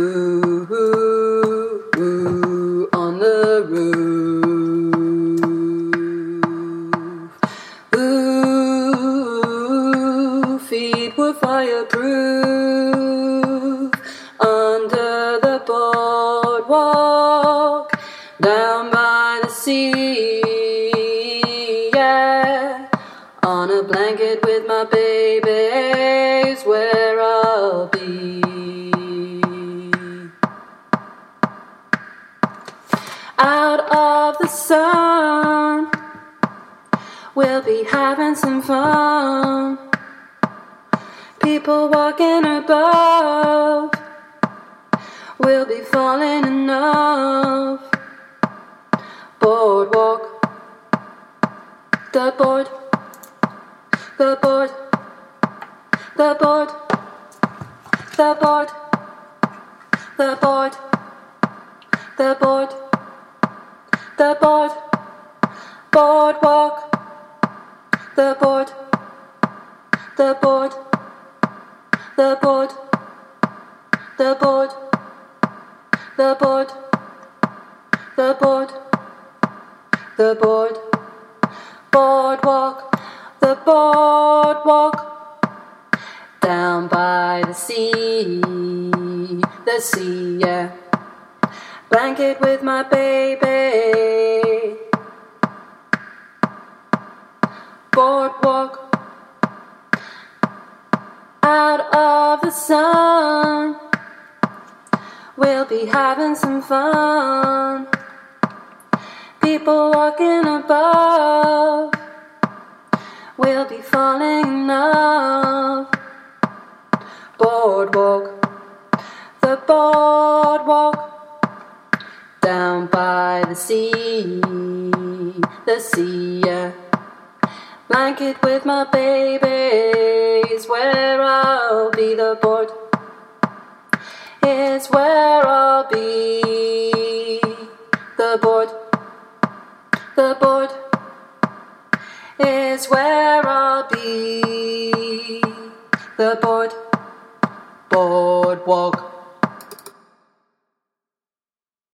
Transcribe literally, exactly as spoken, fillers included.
Ooh, ooh, ooh, on the roof. Ooh, feet were fireproof under the boardwalk down by the sea. Yeah, on a blanket with my baby is where I'll be. Out of the sun, we'll be having some fun. People walking above, we'll be falling in love. Boardwalk, the board, the board, the board, the board, the board, the board, the board, boardwalk, the board, the board, the board, the board, the board, the board, the board, boardwalk, the boardwalk, down by the sea, the sea, yeah. Blanket with my baby. Boardwalk, out of the sun, we'll be having some fun. People walking above, we'll be falling in love. Boardwalk, the boardwalk, down by the sea, the sea, yeah. Blanket with my baby is where I'll be. The board is where I'll be. The board, the board is where I'll be. The board, boardwalk.